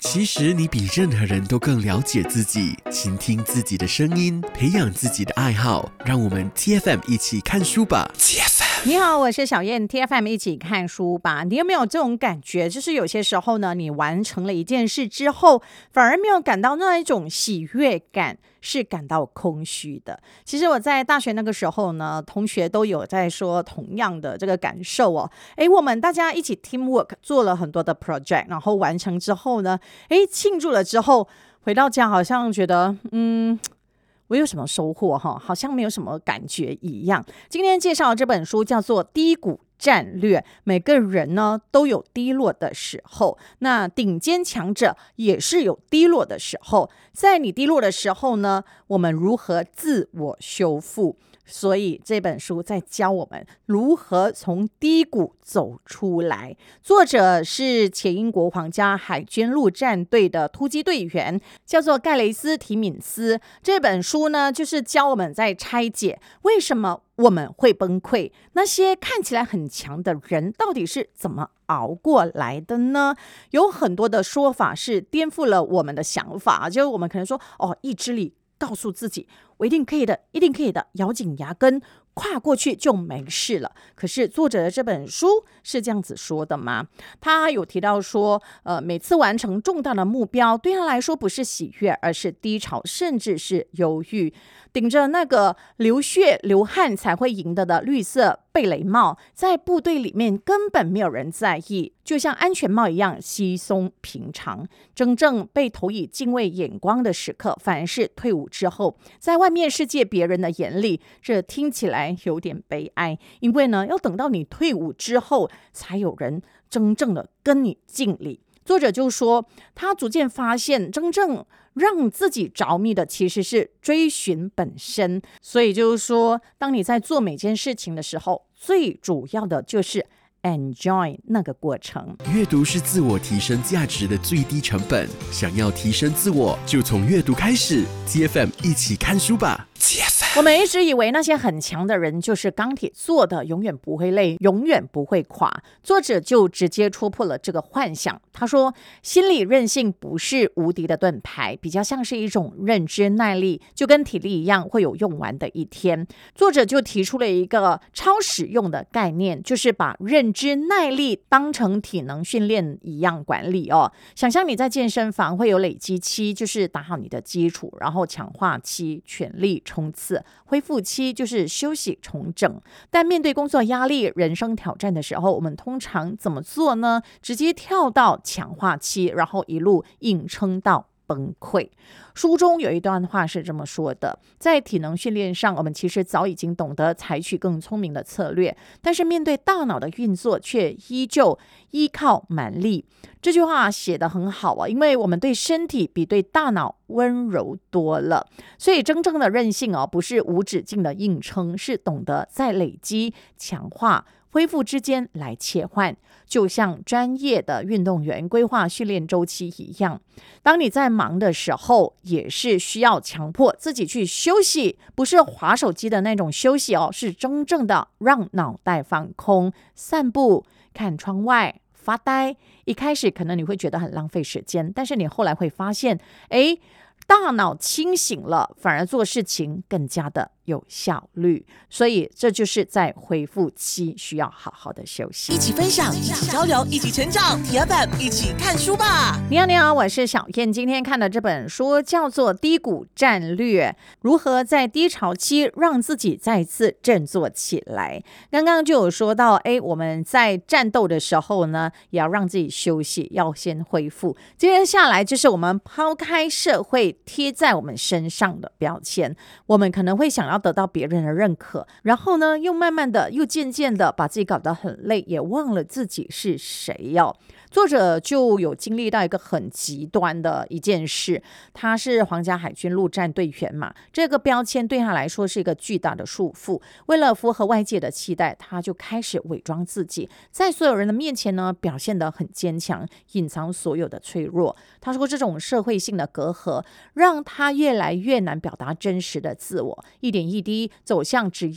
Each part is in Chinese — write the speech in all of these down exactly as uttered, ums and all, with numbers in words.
其实你比任何人都更了解自己，倾听自己的声音，培养自己的爱好。让我们 T F M 一起看书吧。T F M， 你好，我是小燕。T F M 一起看书吧。你有没有这种感觉？就是有些时候呢，你完成了一件事之后，反而没有感到那一种喜悦感，是感到空虚的。其实我在大学那个时候呢，同学都有在说同样的这个感受哦。诶，我们大家一起 teamwork 做了很多的 project， 然后完成之后呢，诶，庆祝了之后，回到家好像觉得，嗯。我有什么收获哈？好像没有什么感觉一样。今天介绍的这本书叫做《低谷战略》，每个人呢都有低落的时候，那顶尖强者也是有低落的时候。在你低落的时候呢，我们如何自我修复？所以这本书在教我们如何从低谷走出来。作者是前英国皇家海军陆战队的突击队员，叫做盖雷斯·提敏斯。这本书呢，就是教我们在拆解为什么我们会崩溃，那些看起来很强的人到底是怎么熬过来的呢？有很多的说法是颠覆了我们的想法，就是我们可能说，哦，意志力告诉自己我一定可以的，一定可以的，咬紧牙根跨过去就没事了。可是作者的这本书是这样子说的吗？他有提到说，呃，每次完成重大的目标，对他来说不是喜悦，而是低潮，甚至是忧郁。顶着那个流血流汗才会赢得的绿色贝雷帽，在部队里面根本没有人在意，就像安全帽一样稀松平常。真正被投以敬畏眼光的时刻，反而是退伍之后，在外面世界别人的眼里，这听起来有点悲哀。因为呢，要等到你退伍之后，才有人真正的跟你敬礼。作者就说，他逐渐发现，真正让自己着迷的其实是追寻本身。所以就是说，当你在做每件事情的时候，最主要的就是enjoy 那个过程。 阅读是自我提升价值的最低成本，想要提升自我，就从阅读开始。T F M 一起看书吧。 我们一直以为那些很强的人就是钢铁做的，永远不会累，永远不会垮。作者就直接戳破了这个幻想。他说，心理韧性不是无敌的盾牌，比较像是一种认知耐力，就跟体力一样，会有用完的一天。作者就提出了一个超使用的概念，就是把认知耐力当成体能训练一样管理哦。想象你在健身房会有累积期，就是打好你的基础，然后强化期，全力冲刺。恢复期就是休息重整。但面对工作压力、人生挑战的时候，我们通常怎么做呢？直接跳到强化期，然后一路硬撑到崩溃。书中有一段话是这么说的，在体能训练上，我们其实早已经懂得采取更聪明的策略，但是面对大脑的运作却依旧依靠蛮力。这句话写得很好啊，因为我们对身体比对大脑温柔多了。所以真正的韧性哦，不是无止境的硬撑，是懂得在累积、强化、恢复之间来切换，就像专业的运动员规划训练周期一样。当你在忙的时候，也是需要强迫自己去休息，不是滑手机的那种休息哦，是真正的让脑袋放空，散步，看窗外，发呆。一开始可能你会觉得很浪费时间，但是你后来会发现，诶，大脑清醒了，反而做事情更加的有效率。所以这就是在恢复期需要好好的休息。 一起分享，一起交流，一起成长。T F M 一起看书吧。 你好，你好，我是小燕。今天看的这本书叫做《低谷战略》，如何在低潮期让自己再次振作起来。刚刚就有说到，哎，我们在战斗的时候呢，也要让自己休息，要先恢复。接下来就是我们抛开社会贴在我们身上的标签，我们可能会想要得到别人的认可，然后呢，又慢慢的，又渐渐的把自己搞得很累，也忘了自己是谁哦。作者就有经历到一个很极端的一件事，他是皇家海军陆战队员嘛，这个标签对他来说是一个巨大的束缚。为了符合外界的期待，他就开始伪装自己，在所有人的面前呢，表现得很坚强，隐藏所有的脆弱。他说，这种社会性的隔阂让他越来越难表达真实的自我，一点一滴走向职业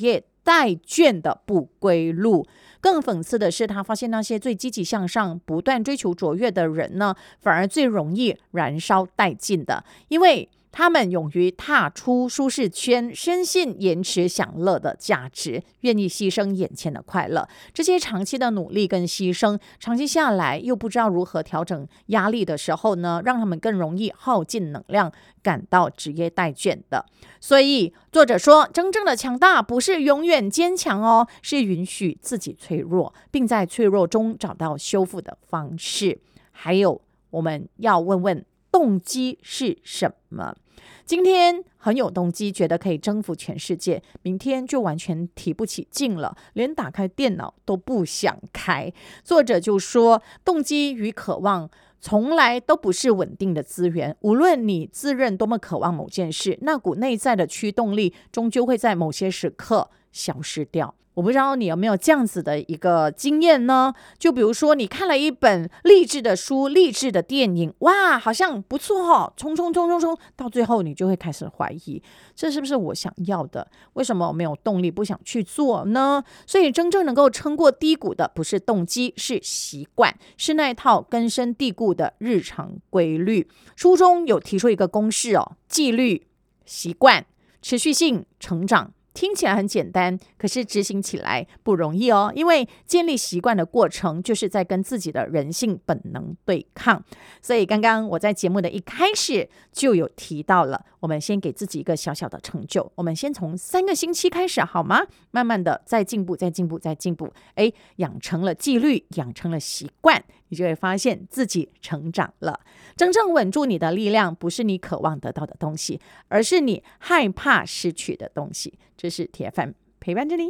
怠倦的不归路。更讽刺的是，他发现那些最积极向上、不断追求卓越的人呢，反而最容易燃烧殆尽的，因为他们勇于踏出舒适圈，深信延迟享乐的价值，愿意牺牲眼前的快乐。这些长期的努力跟牺牲，长期下来又不知道如何调整压力的时候呢，让他们更容易耗尽能量，感到职业怠倦的。所以作者说，真正的强大不是永远坚强哦，是允许自己脆弱，并在脆弱中找到修复的方式。还有，我们要问问动机是什么？今天很有动机，觉得可以征服全世界，明天就完全提不起劲了，连打开电脑都不想开。作者就说，动机与渴望从来都不是稳定的资源，无论你自认多么渴望某件事，那股内在的驱动力终究会在某些时刻消失掉。我不知道你有没有这样子的一个经验呢？就比如说你看了一本励志的书、励志的电影，哇，好像不错哦，冲冲冲冲冲，到最后你就会开始怀疑，这是不是我想要的？为什么我没有动力，不想去做呢？所以真正能够撑过低谷的不是动机，是习惯，是那一套根深蒂固的日常规律。书中有提出一个公式哦，纪律、习惯、持续性、成长。听起来很简单，可是执行起来不容易哦，因为建立习惯的过程就是在跟自己的人性本能对抗。所以刚刚我在节目的一开始就有提到了，我们先给自己一个小小的成就，我们先从三个星期开始好吗？慢慢的再进步再进步再进步，哎，养成了纪律，养成了习惯，你就会发现自己成长了。真正稳住你的力量，不是你渴望得到的东西，而是你害怕失去的东西。这是 T F M 陪伴着你。